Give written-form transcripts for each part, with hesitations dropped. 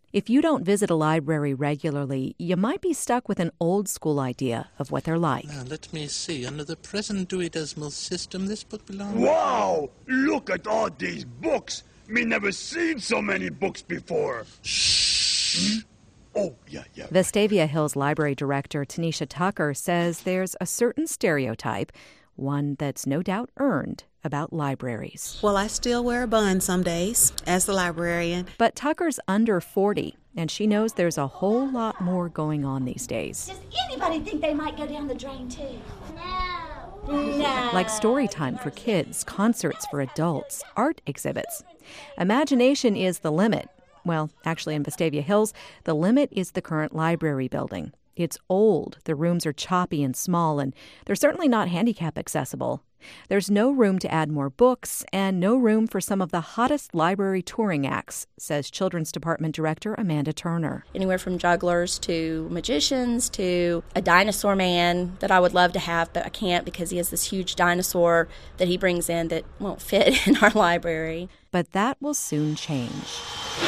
If you don't visit a library regularly, you might be stuck with an old-school idea of what they're like. Now, let me see. Under the present Dewey Decimal System, this book belongs... Wow! Look at all these books! Me never seen so many books before. Shh! Oh, yeah. Vestavia Hills Library Director Tanisha Tucker says there's a certain stereotype, one that's no doubt earned, about libraries. Well, I still wear a bun some days as the librarian. But Tucker's under 40, and she knows there's a whole lot more going on these days. Does anybody think they might go down the drain, too? No. Like story time for kids, concerts for adults, art exhibits. Imagination is the limit. Well, actually, in Vestavia Hills, the limit is the current library building. It's old, the rooms are choppy and small, and they're certainly not handicap accessible. There's no room to add more books and no room for some of the hottest library touring acts, says Children's Department Director Amanda Turner. Anywhere from jugglers to magicians to a dinosaur man that I would love to have, but I can't because he has this huge dinosaur that he brings in that won't fit in our library. But that will soon change.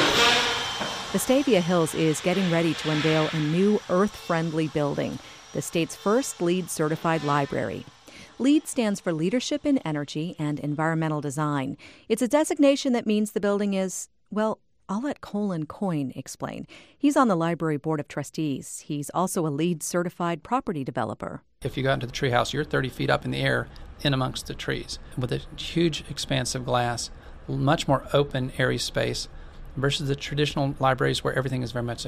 Vestavia Hills is getting ready to unveil a new earth-friendly building, the state's first LEED certified library. LEED stands for Leadership in Energy and Environmental Design. It's a designation that means the building is, well, I'll let Colin Coyne explain. He's on the library board of trustees. He's also a LEED certified property developer. If you go into the treehouse, you're 30 feet up in the air in amongst the trees with a huge expanse of glass, much more open, airy space versus the traditional libraries where everything is very much,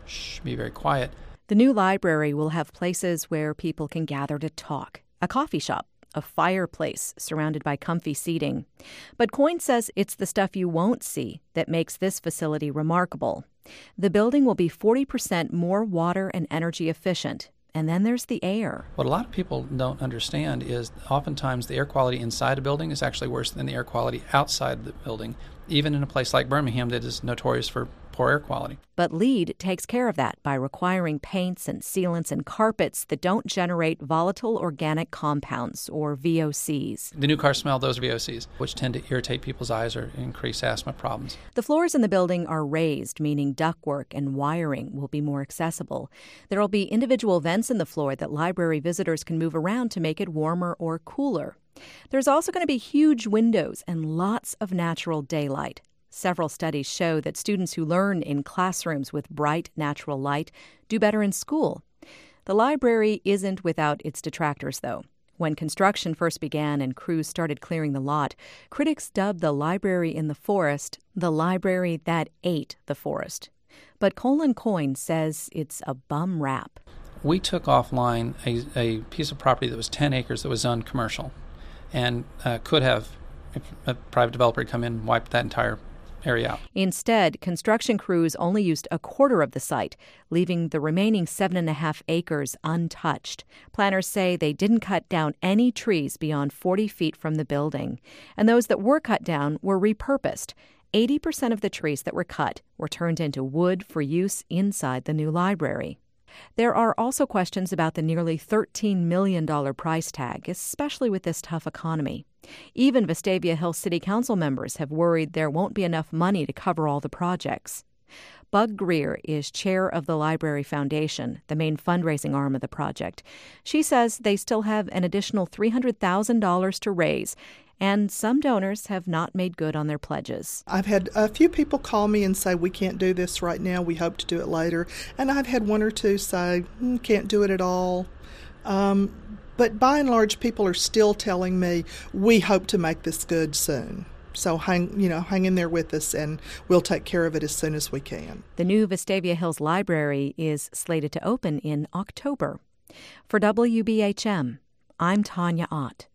be very quiet. The new library will have places where people can gather to talk, a coffee shop, a fireplace surrounded by comfy seating. But Coyne says it's the stuff you won't see that makes this facility remarkable. The building will be 40% more water and energy efficient. And then there's the air. What a lot of people don't understand is oftentimes the air quality inside a building is actually worse than the air quality outside the building, even in a place like Birmingham that is notorious for poor air quality. But LEED takes care of that by requiring paints and sealants and carpets that don't generate volatile organic compounds, or VOCs. The new cars smell those VOCs, which tend to irritate people's eyes or increase asthma problems. The floors in the building are raised, meaning ductwork and wiring will be more accessible. There will be individual vents in the floor that library visitors can move around to make it warmer or cooler. There's also going to be huge windows and lots of natural daylight. Several studies show that students who learn in classrooms with bright natural light do better in school. The library isn't without its detractors, though. When construction first began and crews started clearing the lot, critics dubbed the library in the forest the library that ate the forest. But Colin Coyne says it's a bum rap. We took offline a piece of property that was 10 acres that was zoned commercial and could have, if a private developer had come in and wiped that entire area out. Instead, construction crews only used a quarter of the site, leaving the remaining 7.5 acres untouched. Planners say they didn't cut down any trees beyond 40 feet from the building, and those that were cut down were repurposed. 80% of the trees that were cut were turned into wood for use inside the new library. There are also questions about the nearly $13 million price tag, especially with this tough economy. Even Vestavia Hills City Council members have worried there won't be enough money to cover all the projects. Bug Greer is chair of the Library Foundation, the main fundraising arm of the project. She says they still have an additional $300,000 to raise, and some donors have not made good on their pledges. I've had a few people call me and say, we can't do this right now, we hope to do it later. And I've had one or two say, can't do it at all. But by and large, people are still telling me, we hope to make this good soon. So hang in there with us, and we'll take care of it as soon as we can. The new Vestavia Hills Library is slated to open in October. For WBHM, I'm Tanya Ott.